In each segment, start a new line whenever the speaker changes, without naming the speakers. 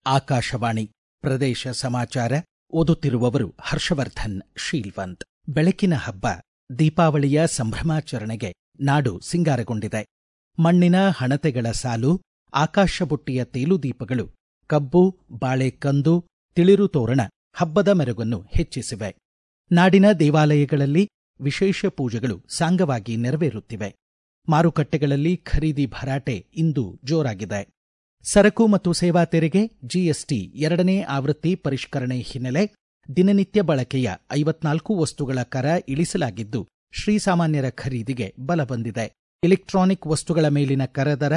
ಆಕಾಶವಾಣಿ ಪ್ರದೇಶ ಸಮಾಚಾರ ಓದುತ್ತಿರುವವರು ಹರ್ಷವರ್ಧನ್ ಶೀಲ್ವಂತ್. ಬೆಳಕಿನ ಹಬ್ಬ ದೀಪಾವಳಿಯ ಸಂಭ್ರಮಾಚರಣೆಗೆ ನಾಡು ಸಿಂಗಾರಗೊಂಡಿದೆ. ಮಣ್ಣಿನ ಹಣತೆಗಳ ಸಾಲು, ಆಕಾಶಬುಟ್ಟಿಯ ತೇಲುದೀಪಗಳು, ಕಬ್ಬು, ಬಾಳೆಕಂದು, ತಿಳಿರು ತೋರಣ ಹಬ್ಬದ ಮೆರುಗನ್ನು ಹೆಚ್ಚಿಸಿವೆ. ನಾಡಿನ ದೇವಾಲಯಗಳಲ್ಲಿ ವಿಶೇಷ ಪೂಜೆಗಳು ಸಾಂಗವಾಗಿ ನೆರವೇರುತ್ತಿವೆ. ಮಾರುಕಟ್ಟೆಗಳಲ್ಲಿ ಖರೀದಿ ಭರಾಟೆ ಇಂದು ಜೋರಾಗಿದೆ. ಸರಕು ಮತ್ತು ಸೇವಾ ತೆರಿಗೆ ಜಿಎಸ್ಟಿ 2ನೇ ಆವೃತ್ತಿ ಪರಿಷ್ಕರಣೆ ಹಿನ್ನೆಲೆ ದಿನನಿತ್ಯ ಬಳಕೆಯ 54 ವಸ್ತುಗಳ ಕರ ಇಳಿಸಲಾಗಿದ್ದು, ಶ್ರೀಸಾಮಾನ್ಯರ ಖರೀದಿಗೆ ಬಲ ಬಂದಿದೆ. ಇಲೆಕ್ಟ್ರಾನಿಕ್ ವಸ್ತುಗಳ ಮೇಲಿನ ಕರ ದರ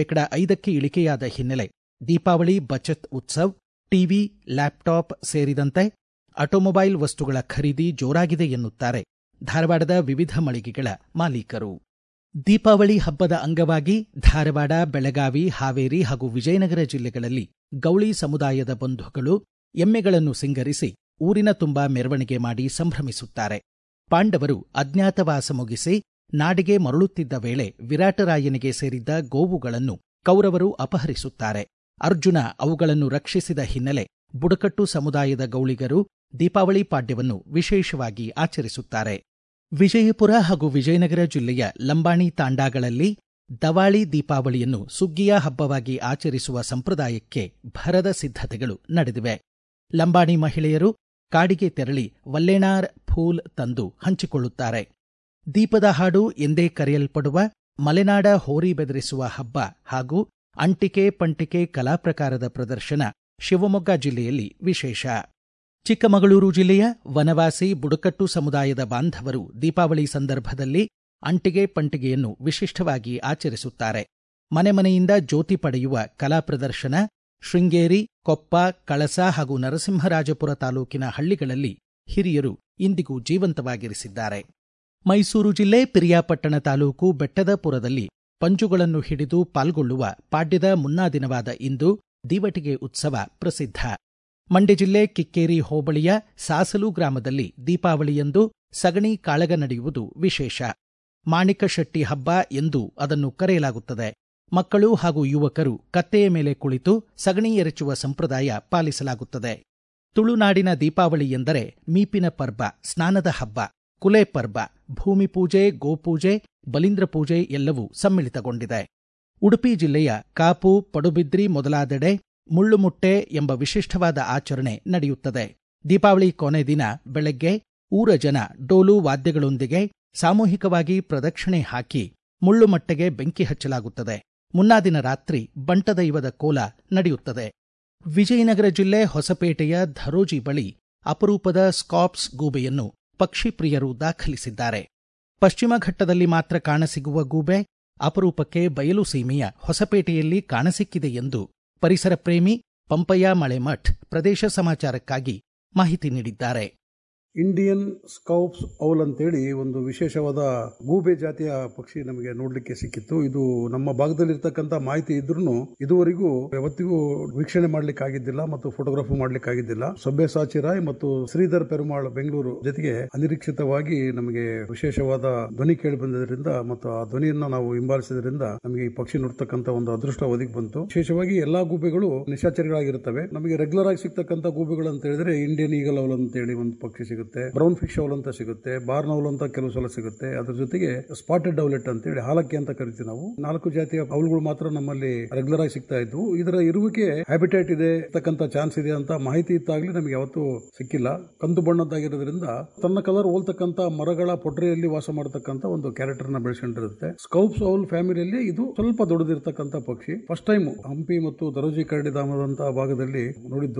5% ಇಳಿಕೆಯಾದ ಹಿನ್ನೆಲೆ ದೀಪಾವಳಿ ಬಚತ್ ಉತ್ಸವ್, ಟಿವಿ, ಲ್ಯಾಪ್ಟಾಪ್ ಸೇರಿದಂತೆ ಆಟೋಮೊಬೈಲ್ ವಸ್ತುಗಳ ಖರೀದಿ ಜೋರಾಗಿದೆ ಎನ್ನುತ್ತಾರೆ ಧಾರವಾಡದ ವಿವಿಧ ಮಳಿಗೆಗಳ ಮಾಲೀಕರು. ದೀಪಾವಳಿ ಹಬ್ಬದ ಅಂಗವಾಗಿ ಧಾರವಾಡ, ಬೆಳಗಾವಿ, ಹಾವೇರಿ ಹಾಗೂ ವಿಜಯನಗರ ಜಿಲ್ಲೆಗಳಲ್ಲಿ ಗೌಳಿ ಸಮುದಾಯದ ಬಂಧುಗಳು ಎಮ್ಮೆಗಳನ್ನು ಸಿಂಗರಿಸಿ ಊರಿನ ತುಂಬಾ ಮೆರವಣಿಗೆ ಮಾಡಿ ಸಂಭ್ರಮಿಸುತ್ತಾರೆ. ಪಾಂಡವರು ಅಜ್ಞಾತವಾಸ ಮುಗಿಸಿ ನಾಡಿಗೆ ಮರಳುತ್ತಿದ್ದ ವೇಳೆ ವಿರಾಟರಾಯನಿಗೆ ಸೇರಿದ್ದ ಗೋವುಗಳನ್ನು ಕೌರವರು ಅಪಹರಿಸುತ್ತಾರೆ. ಅರ್ಜುನ ಅವುಗಳನ್ನು ರಕ್ಷಿಸಿದ ಹಿನ್ನೆಲೆ ಬುಡಕಟ್ಟು ಸಮುದಾಯದ ಗೌಳಿಗರು ದೀಪಾವಳಿ ಪಾಡ್ಯವನ್ನು ವಿಶೇಷವಾಗಿ ಆಚರಿಸುತ್ತಾರೆ. ವಿಜಯಪುರ ಹಾಗೂ ವಿಜಯನಗರ ಜಿಲ್ಲೆಯ ಲಂಬಾಣಿ ತಾಂಡಾಗಳಲ್ಲಿ ದವಾಳಿ ದೀಪಾವಳಿಯನ್ನು ಸುಗ್ಗಿಯ ಹಬ್ಬವಾಗಿ ಆಚರಿಸುವ ಸಂಪ್ರದಾಯಕ್ಕೆ ಭರದ ಸಿದ್ಧತೆಗಳು ನಡೆದಿವೆ. ಲಂಬಾಣಿ ಮಹಿಳೆಯರು ಕಾಡಿಗೆ ತೆರಳಿ ವಲ್ಲೇಣಾರ್ ಫೂಲ್ ತಂದು ಹಂಚಿಕೊಳ್ಳುತ್ತಾರೆ. ದೀಪದ ಹಾಡು ಎಂದೇ ಕರೆಯಲ್ಪಡುವ ಮಲೆನಾಡ ಹೋರಿ ಬೆದರಿಸುವ ಹಬ್ಬ ಹಾಗೂ ಅಂಟಿಕೆ ಪಂಟಿಕೆ ಕಲಾಪ್ರಕಾರದ ಪ್ರದರ್ಶನ ಶಿವಮೊಗ್ಗ ಜಿಲ್ಲೆಯಲ್ಲಿ ವಿಶೇಷ. ಚಿಕ್ಕಮಗಳೂರು ಜಿಲ್ಲೆಯ ವನವಾಸಿ ಬುಡಕಟ್ಟು ಸಮುದಾಯದ ಬಾಂಧವರು ದೀಪಾವಳಿ ಸಂದರ್ಭದಲ್ಲಿ ಅಂಟಿಗೆ ಪಂಟಿಗೆಯನ್ನು ವಿಶಿಷ್ಟವಾಗಿ ಆಚರಿಸುತ್ತಾರೆ. ಮನೆ ಮನೆಯಿಂದ ಜ್ಯೋತಿ ಪಡೆಯುವ ಕಲಾ ಪ್ರದರ್ಶನ ಶೃಂಗೇರಿ, ಕೊಪ್ಪ, ಕಳಸ ಹಾಗೂ ನರಸಿಂಹರಾಜಪುರ ತಾಲೂಕಿನ ಹಳ್ಳಿಗಳಲ್ಲಿ ಹಿರಿಯರು ಇಂದಿಗೂ ಜೀವಂತವಾಗಿರಿಸಿದ್ದಾರೆ. ಮೈಸೂರು ಜಿಲ್ಲೆ ಪಿರಿಯಾಪಟ್ಟಣ ತಾಲೂಕು ಬೆಟ್ಟದಪುರದಲ್ಲಿ ಪಂಜುಗಳನ್ನು ಹಿಡಿದು ಪಾಲ್ಗೊಳ್ಳುವ ಪಾಡ್ಯದ ಮುನ್ನಾ ದಿನವಾದ ಇಂದು ದೀವಟಿಗೆ ಉತ್ಸವ ಪ್ರಸಿದ್ಧ. ಮಂಡ್ಯ ಜಿಲ್ಲೆ ಕಿಕ್ಕೇರಿ ಹೋಬಳಿಯ ಸಾಸಲು ಗ್ರಾಮದಲ್ಲಿ ದೀಪಾವಳಿಯಂದು ಸಗಣಿ ಕಾಳಗ ನಡೆಯುವುದು ವಿಶೇಷ. ಮಾಣಿಕಶೆಟ್ಟಿ ಹಬ್ಬ ಎಂದು ಅದನ್ನು ಕರೆಯಲಾಗುತ್ತದೆ. ಮಕ್ಕಳು ಹಾಗೂ ಯುವಕರು ಕತ್ತೆಯ ಮೇಲೆ ಕುಳಿತು ಸಗಣಿ ಎರಚುವ ಸಂಪ್ರದಾಯ ಪಾಲಿಸಲಾಗುತ್ತದೆ. ತುಳುನಾಡಿನ ದೀಪಾವಳಿ ಎಂದರೆ ಮೀಪಿನ ಪರ್ಬ, ಸ್ನಾನದ ಹಬ್ಬ, ಕುಲೆ ಪರ್ಬ, ಭೂಮಿ ಪೂಜೆ, ಗೋಪೂಜೆ, ಬಲಿಂದ್ರ ಪೂಜೆ ಎಲ್ಲವೂ ಸಮ್ಮಿಳಿತಗೊಂಡಿದೆ. ಉಡುಪಿ ಜಿಲ್ಲೆಯ ಕಾಪು, ಪಡುಬಿದ್ರಿ ಮೊದಲಾದೆಡೆ ಮುಳ್ಳುಮುಟ್ಟೆ ಎಂಬ ವಿಶಿಷ್ಟವಾದ ಆಚರಣೆ ನಡೆಯುತ್ತದೆ. ದೀಪಾವಳಿ ಕೊನೆ ದಿನ ಬೆಳಗ್ಗೆ ಊರ ಜನ ಡೋಲು ವಾದ್ಯಗಳೊಂದಿಗೆ ಸಾಮೂಹಿಕವಾಗಿ ಪ್ರದಕ್ಷಿಣೆ ಹಾಕಿ ಮುಳ್ಳುಮಟ್ಟೆಗೆ ಬೆಂಕಿ ಹಚ್ಚಲಾಗುತ್ತದೆ. ಮುನ್ನಾ ದಿನ ರಾತ್ರಿ ಬಂಟದೈವದ ಕೋಲ ನಡೆಯುತ್ತದೆ. ವಿಜಯನಗರ ಜಿಲ್ಲೆ ಹೊಸಪೇಟೆಯ ಧರೋಜಿ ಬಳಿ ಅಪರೂಪದ ಸ್ಕಾಪ್ಸ್ ಗೂಬೆಯನ್ನು ಪಕ್ಷಿ ಪ್ರಿಯರು ದಾಖಲಿಸಿದ್ದಾರೆ. ಪಶ್ಚಿಮ ಘಟ್ಟದಲ್ಲಿ ಮಾತ್ರ ಕಾಣಸಿಗುವ ಗೂಬೆ ಅಪರೂಪಕ್ಕೆ ಬಯಲು ಸೀಮೆಯ ಹೊಸಪೇಟೆಯಲ್ಲಿ ಕಾಣಸಿಕ್ಕಿದೆ ಎಂದು ಪರಿಸರ ಪ್ರೇಮಿ ಪಂಪಯ್ಯ ಮಳೆಮಠ್ ಪ್ರದೇಶ ಸಮಾಚಾರಕ್ಕಾಗಿ ಮಾಹಿತಿ ನೀಡಿದ್ದಾರೆ.
ಇಂಡಿಯನ್ ಸ್ಕೌಪ್ಸ್ ಔಲ್ ಅಂತೇಳಿ ಒಂದು ವಿಶೇಷವಾದ ಗೂಬೆ ಜಾತಿಯ ಪಕ್ಷಿ ನಮಗೆ ನೋಡ್ಲಿಕ್ಕೆ ಸಿಕ್ಕಿತ್ತು. ಇದು ನಮ್ಮ ಭಾಗದಲ್ಲಿರ್ತಕ್ಕಂಥ ಮಾಹಿತಿ ಇದ್ರೂ ಇದುವರೆಗೂ ಯಾವತ್ತಿಗೂ ವೀಕ್ಷಣೆ ಮಾಡ್ಲಿಕ್ಕೆ ಆಗಿದ್ದಿಲ್ಲ ಮತ್ತು ಫೋಟೋಗ್ರಾಫಿ ಮಾಡ್ಲಿಕ್ಕೆ ಆಗಿದ್ದಿಲ್ಲ. ಸಬ್ಯಸಾಚಿ ರಾಯ್ ಮತ್ತು ಶ್ರೀಧರ್ ಪೆರುಮಾಳ್ ಬೆಂಗಳೂರು ಜೊತೆಗೆ ಅನಿರೀಕ್ಷಿತವಾಗಿ ನಮಗೆ ವಿಶೇಷವಾದ ಧ್ವನಿ ಕೇಳಿ ಬಂದಿದ್ದರಿಂದ ಮತ್ತು ಆ ಧ್ವನಿಯನ್ನ ನಾವು ಹಿಂಬಾಲಿಸಿದ್ರಿಂದ ನಮಗೆ ಈ ಪಕ್ಷಿ ನೋಡ್ತಕ್ಕಂಥ ಒಂದು ಅದೃಷ್ಟ ಒದಗಿ ಬಂತು. ವಿಶೇಷವಾಗಿ ಎಲ್ಲಾ ಗೂಬೆಗಳು ನಿಶಾಚರಿಗಳಾಗಿರುತ್ತವೆ. ನಮಗೆ ರೆಗ್ಯುಲರ್ ಆಗಿ ಸಿಗ್ತಕ್ಕಂಥ ಗೂಬೆಗಳು ಅಂತ ಹೇಳಿದ್ರೆ ಇಂಡಿಯನ್ ಈಗಲ್ ಔಲ್ ಅಂತ ಹೇಳಿ ಒಂದು ಪಕ್ಷಿ ಸಿಗುತ್ತೆ, ಬ್ರೌನ್ ಫಿಶ್ ಔಲ್ ಅಂತ ಸಿಗುತ್ತೆ, ಬಾರ್ನ್ ಔಲ್ ಅಂತ ಕೆಲವು ಸಲ ಸಿಗುತ್ತೆ. ಅದ್ರ ಜೊತೆಗೆ ಸ್ಪಾಟೆಡ್ ಔಲೆಟ್ ಅಂತ ಹೇಳಿ ಹಾಲಕ್ಕಿ ಅಂತ ಕರಿತೀವಿ ನಾವು. 4 ಜಾತಿಯ ಔಲ್ಗಳು ಮಾತ್ರ ನಮ್ಮಲ್ಲಿ ರೆಗ್ಯುಲರ್ ಆಗಿ ಸಿಗ್ತಾ ಇದ್ವು. ಇದರ ಇರುವಿಕೆ ಹ್ಯಾಬಿಟೇಟ್ ಇದೆ ಇರ್ತಕ್ಕಂಥ ಚಾನ್ಸ್ ಇದೆ ಅಂತ ಮಾಹಿತಿ ಇತ್ತಾಗ್ಲಿ ನಮಗೆ ಯಾವತ್ತೂ ಸಿಕ್ಕಿಲ್ಲ. ಕಂದು ಬಣ್ಣದ್ದಾಗಿರೋದ್ರಿಂದ ತನ್ನ ಕಲರ್ ಹೋಲ್ತಕ್ಕಂಥ ಮರಗಳ ಪೊಟ್ರೆಯಲ್ಲಿ ವಾಸ ಮಾಡತಕ್ಕಂಥ ಒಂದು ಕ್ಯಾರೆಕ್ಟರ್ ನ ಬೆಳೆಸ್ಕೊಂಡಿರುತ್ತೆ. ಸ್ಕೌಪ್ಸ್ ಔಲ್ ಫ್ಯಾಮಿಲಿಯಲ್ಲಿ ಇದು ಸ್ವಲ್ಪ ದೊಡ್ಡದಿರ್ತಕ್ಕಂಥ ಪಕ್ಷಿ. ಫಸ್ಟ್ ಟೈಮ್ ಹಂಪಿ ಮತ್ತು ದರೋಜಿ ಕರಡಿ ಧಾಮದಂತಹ ಭಾಗದಲ್ಲಿ ನೋಡಿದ್ದು.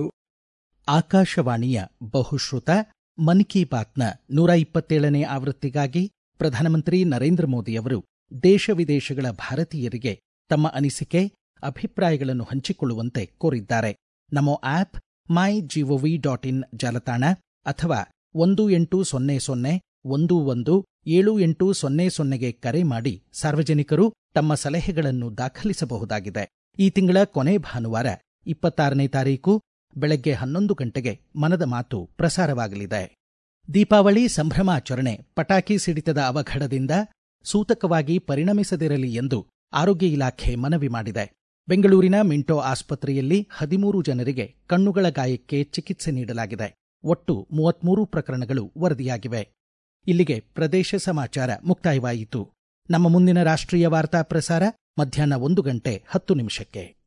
ಆಕಾಶವಾಣಿಯ ಬಹುಶ್ರುತ ಮನ್ ಕಿ ಬಾತ್ನ 127ನೇ ಆವೃತ್ತಿಗಾಗಿ ಪ್ರಧಾನಮಂತ್ರಿ ನರೇಂದ್ರ ಮೋದಿಯವರು ದೇಶ ವಿದೇಶಗಳ ಭಾರತೀಯರಿಗೆ ತಮ್ಮ ಅನಿಸಿಕೆ, ಅಭಿಪ್ರಾಯಗಳನ್ನು ಹಂಚಿಕೊಳ್ಳುವಂತೆ ಕೋರಿದ್ದಾರೆ. ನಮೋ ಆಪ್, MyGov.in ಜಾಲತಾಣ ಅಥವಾ 1800117800ಗೆ ಕರೆ ಮಾಡಿ ಸಾರ್ವಜನಿಕರು ತಮ್ಮ ಸಲಹೆಗಳನ್ನು ದಾಖಲಿಸಬಹುದಾಗಿದೆ. ಈ ತಿಂಗಳ ಕೊನೆ ಭಾನುವಾರ 26ನೇ ತಾರೀಕು ಬೆಳಗ್ಗೆ 11 ಗಂಟೆಗೆ ಮನದ ಮಾತು ಪ್ರಸಾರವಾಗಲಿದೆ. ದೀಪಾವಳಿ ಸಂಭ್ರಮಾಚರಣೆ ಪಟಾಕಿ ಸಿಡಿತದ ಅವಘಡದಿಂದ ಸೂತಕವಾಗಿ ಪರಿಣಮಿಸದಿರಲಿ ಎಂದು ಆರೋಗ್ಯ ಇಲಾಖೆ ಮನವಿ ಮಾಡಿದೆ. ಬೆಂಗಳೂರಿನ ಮಿಂಟೋ ಆಸ್ಪತ್ರೆಯಲ್ಲಿ 13 ಜನರಿಗೆ ಕಣ್ಣುಗಳ ಗಾಯಕ್ಕೆ ಚಿಕಿತ್ಸೆ ನೀಡಲಾಗಿದೆ. ಒಟ್ಟು 33 ಪ್ರಕರಣಗಳು ವರದಿಯಾಗಿವೆ. ಇಲ್ಲಿಗೆ ಪ್ರದೇಶ ಸಮಾಚಾರ ಮುಕ್ತಾಯವಾಯಿತು. ನಮ್ಮ ಮುಂದಿನ ರಾಷ್ಟ್ರೀಯ ವಾರ್ತಾ ಪ್ರಸಾರ ಮಧ್ಯಾಹ್ನ 1:10 ನಿಮಿಷಕ್ಕೆ.